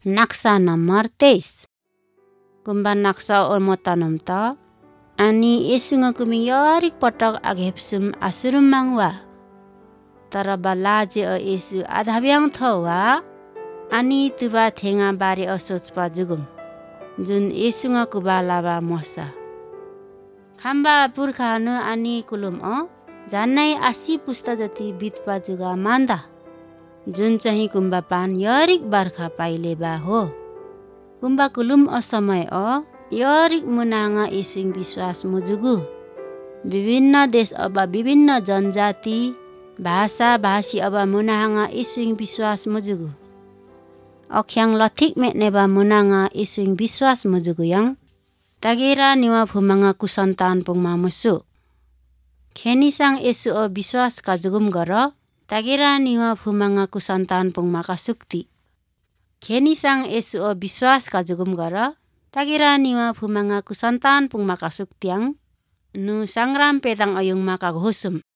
Naksa nomor 23. Kumba naksa ormotanum ta. Ani Yesu nga kumi yarik patak aghepsum asurum mangwa. Tara balaje o Yesu adhabyang thawa. Ani tuba thenga bari osochpa jugum. Jun Yesu nga kubalaba mosa. Khamba पुर्खा नु ani kulum झन्नै 80 पुस्ता जति बितपा जुगा मान्दा जुन चाहिँ कुम्बा पान यरिक बर्खा पाइले बा हो कुम्बा कुलुम असमय यरिक मुनाङा इसुङ विश्वास मुजुगु विभिन्न देश अब विभिन्न जनजाति भाषा भाषी अब मुनाङा इसुङ विश्वास मुजुगु अख्याङ लथिक मेनेबा मुनाङा इसुङ विश्वास मुजुगु yang Tagera niwa phumanga kusantan pungma musu. Kheni sang Yesu o biswas kajugum garo. Tagera niwa phumanga kusantan pungma kasukti. Kheni sang Yesu o biswas kajugum garo. Tagera niwa phumanga kusantan pungma kasuktiang. Nu sangram pedang ayung maka ghosum.